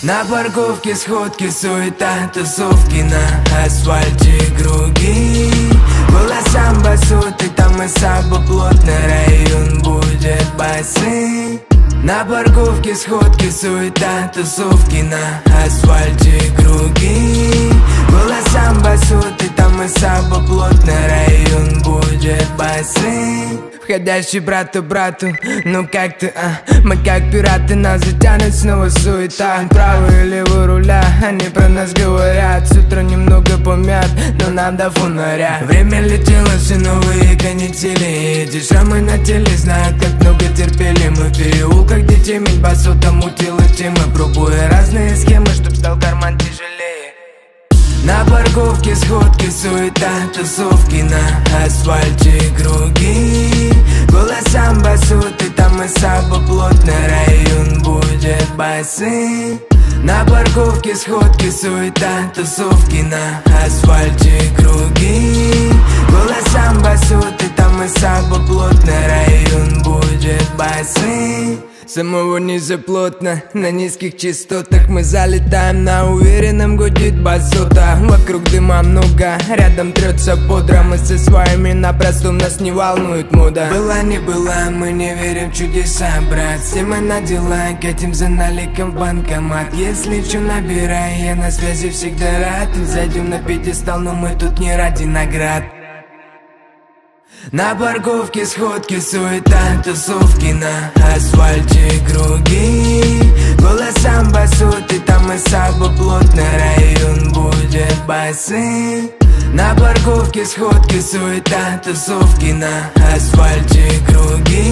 На парковке сходки, суета, тусовки на асфальте круги. Была самбо, суд, и там и сабо, плотный район будет басы. На парковке сходки, суета, тусовки на асфальте круги. Была самбо, суд, и там и сабо, плотный район будет басы. Входящий брату, ну как ты, Мы как пираты, нас затянет снова суета. Правый или левый руля, они про нас говорят. С утра немного помят, но нам до фонаря. Время летело, все новые канители. Эти шрамы на теле знают, как много терпели. Мы в переулках, где темень басота мутила темы, пробуя разные схемы, чтоб стал карман тяжелее. На парковке сходки, суета, тусовки на асфальте круги. Была самбо, суд, и там и сабо, плотный район будет басы. На парковке сходки, суета, тусовки на асфальте круги. Была самбо, суд, и там и сабо, плотный район будет басы. Самого низа плотно, на низких частотах мы залетаем, на уверенном гудит басота. Вокруг дыма много, рядом трется подра. Мы со своими на простом, нас не волнует мода. Была не была, мы не верим в чудеса, брат. Все мы на дела, катим за наликом в банкомат. Если чё, набирай, я на связи всегда рад. Зайдем на пьедестал, но мы тут не ради наград. На парковке сходки, суета, тусовки на асфальте круги. Была самбо, суд, и там и сабо, плотный район будет басы. На парковке сходки, суета, тусовки на асфальте круги.